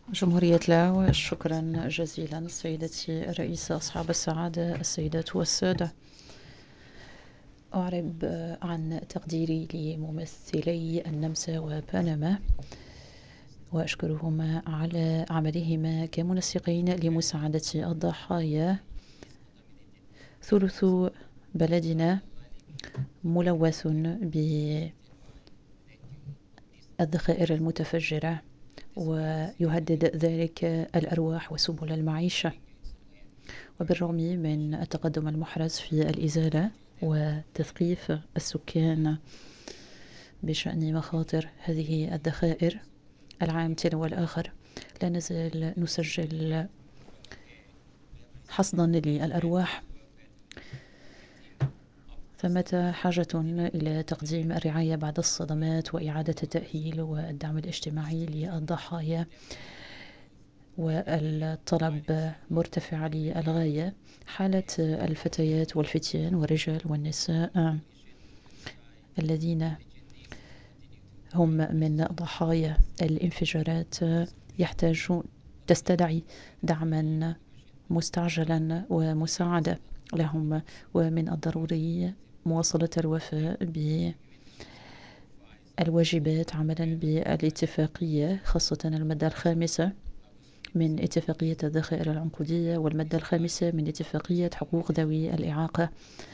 جمهورية لاو. شكرا جزيلا سيدتي الرئيسة، أصحاب السعادة السيدات والسادة. أعرب عن تقديري لممثلي النمسا وبنما، وأشكرهما على عملهما كمنسقين لمساعدة الضحايا. ثلث بلدنا ملوث بالذخائر المتفجرة، ويهدد ذلك الأرواح وسبل المعيشة. وبالرغم من التقدم المحرز في الإزالة وتثقيف السكان بشأن مخاطر هذه الذخائر، العام تلو الآخر لا نزال نسجل حصدا للأرواح. ثمة حاجة إلى تقديم الرعاية بعد الصدمات وإعادة التأهيل والدعم الاجتماعي للضحايا، والطلب مرتفع للغاية. حالة الفتيات والفتيان والرجال والنساء الذين هم من ضحايا الانفجارات تستدعي دعما مستعجلا ومساعدة لهم، ومن الضروري مواصلة الوفاء بالواجبات عملا بالاتفاقية، خاصة المادة الخامسة من اتفاقية الذخائر العنقودية والمادة الخامسة من اتفاقية حقوق ذوي الإعاقة.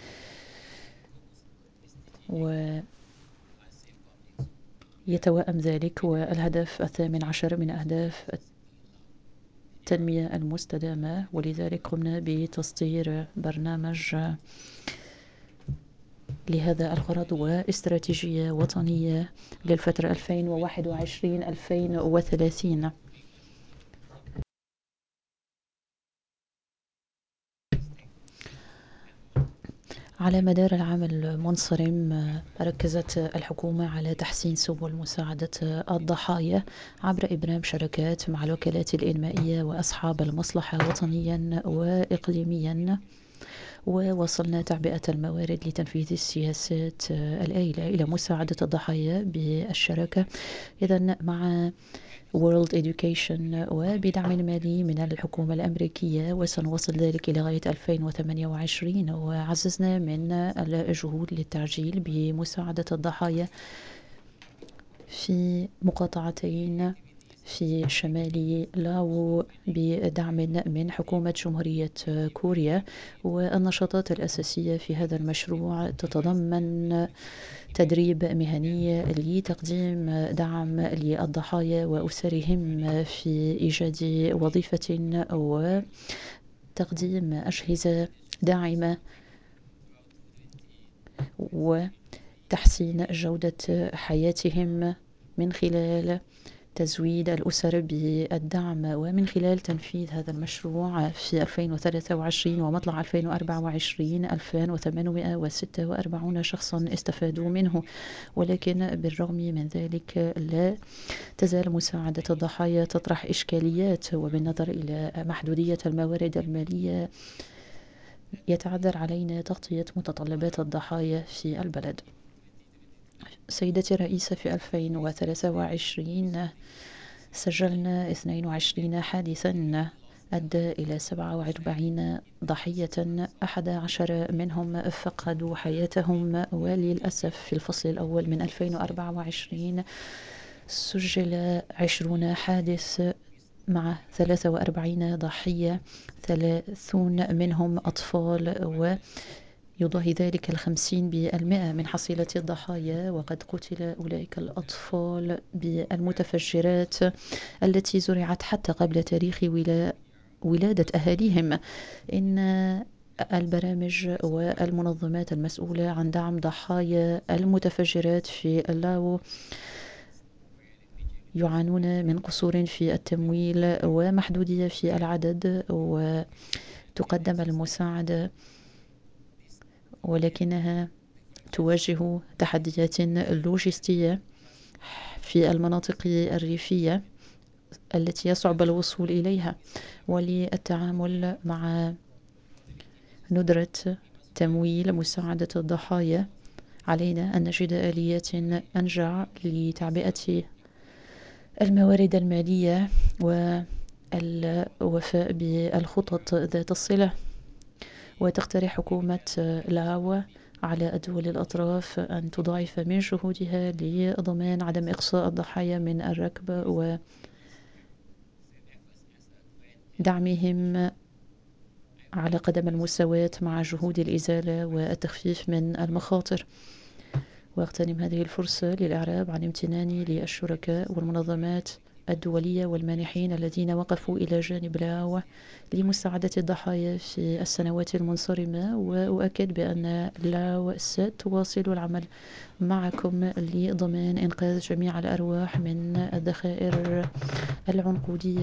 ويتوائم ذلك والهدف 18 من أهداف التنمية المستدامة، ولذلك قمنا بتصدير برنامج لهذا الغرض واستراتيجية وطنية للفترة 2021-2030. على مدار العام المنصرم ركزت الحكومة على تحسين سبل مساعدة الضحايا عبر إبرام شراكات مع الوكالات الإنمائية وأصحاب المصلحة وطنيا وإقليميا، ووصلنا تعبئة الموارد لتنفيذ السياسات الآيلة إلى مساعدة الضحايا بالشراكة إذن مع World Education وبدعم مالي من الحكومة الأمريكية، وسنواصل ذلك إلى غاية 2028. وعززنا من الجهود للتعجيل بمساعدة الضحايا في مقاطعتين في شمال لاو بدعم من حكومة جمهورية كوريا. والنشاطات الأساسية في هذا المشروع تتضمن تدريب مهني لتقديم دعم للضحايا وأسرهم في إيجاد وظيفة، وتقديم أجهزة داعمة، وتحسين جودة حياتهم من خلال تزويد الأسر بالدعم. ومن خلال تنفيذ هذا المشروع في 2023 ومطلع 2024 2846 شخصا استفادوا منه. ولكن بالرغم من ذلك لا تزال مساعدة الضحايا تطرح إشكاليات، وبالنظر إلى محدودية الموارد المالية يتعذر علينا تغطية متطلبات الضحايا في البلد. سيدتي الرئيسة، في 2023 سجلنا 22 حادثا أدى إلى 47 ضحية، 11 منهم فقدوا حياتهم. وللأسف في الفصل الأول من 2024 سجل 20 حادث مع 43 ضحية، 30 منهم أطفال، ويضاهي ذلك 50% من حصيلة الضحايا. وقد قتل أولئك الأطفال بالمتفجرات التي زرعت حتى قبل تاريخ ولادة أهاليهم. إن البرامج والمنظمات المسؤولة عن دعم ضحايا المتفجرات في لاو يعانون من قصور في التمويل ومحدودية في العدد، وتقدم المساعدة ولكنها تواجه تحديات لوجستية في المناطق الريفية التي يصعب الوصول إليها. وللتعامل مع ندرة تمويل مساعدة الضحايا علينا أن نجد آليات أنجع لتعبئة الموارد المالية والوفاء بالخطط ذات الصلة. وتقترح حكومة لاو على الدول الأطراف أن تضاعف من جهودها لضمان عدم إقصاء الضحايا من الركب ودعمهم على قدم المساواة مع جهود الإزالة والتخفيف من المخاطر. واغتنم هذه الفرصة للإعراب عن امتناني للشركاء والمنظمات الدولية والمانحين الذين وقفوا إلى جانب لاو لمساعدة الضحايا في السنوات المنصرمة. وأؤكد بأن لاو ستواصل العمل معكم لضمان إنقاذ جميع الأرواح من الذخائر العنقودية